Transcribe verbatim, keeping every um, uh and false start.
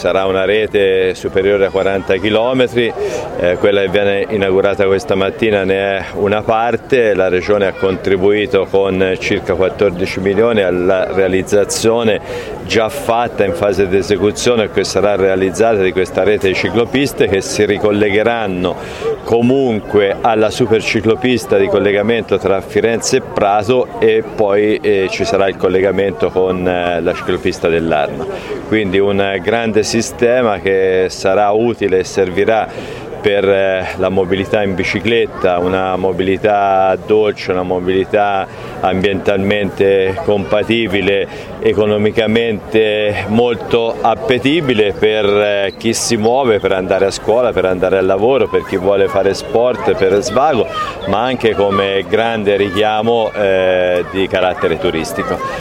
sarà una rete superiore a quaranta chilometri, eh, quella che viene inaugurata questa mattina ne è una parte. La Regione ha contribuito con circa quattordici milioni alla realizzazione già fatta in fase di esecuzione e che sarà realizzata di questa rete di ciclopiste che si ricollegheranno comunque alla superciclopista di collegamento tra Firenze e Prato, e poi eh, ci sarà il collegamento con eh, la ciclopista dell'Arno. Quindi un grande sistema che sarà utile e servirà per la mobilità in bicicletta, una mobilità dolce, una mobilità ambientalmente compatibile, economicamente molto appetibile per chi si muove per andare a scuola, per andare al lavoro, per chi vuole fare sport, per svago, ma anche come grande richiamo eh, di carattere turistico.